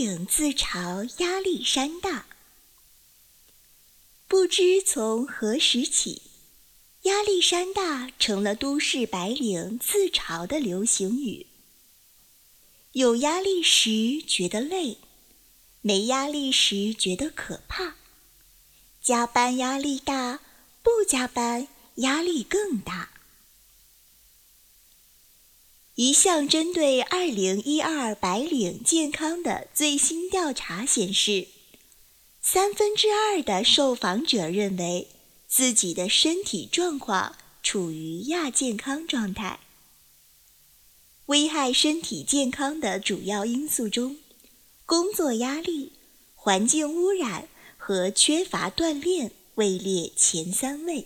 领自嘲压力山大。不知从何时起，压力山大成了都市白领自嘲的流行语。有压力时觉得累，没压力时觉得可怕。加班压力大，不加班压力更大。一项针对2012白领健康的最新调查显示，2/3的受访者认为自己的身体状况处于亚健康状态。危害身体健康的主要因素中，工作压力、环境污染和缺乏锻炼位列前3位。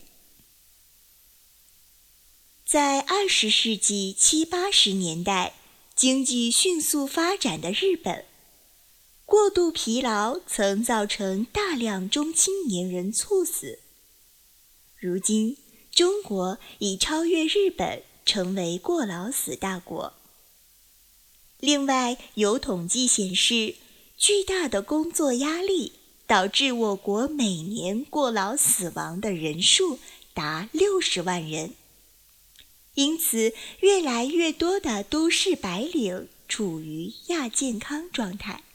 在20世纪70、80年代，经济迅速发展的日本，过度疲劳曾造成大量中青年人猝死。如今，中国已超越日本，成为过劳死大国。另外，有统计显示，巨大的工作压力导致我国每年过劳死亡的人数达60万人。因此，越来越多的都市白领处于亚健康状态。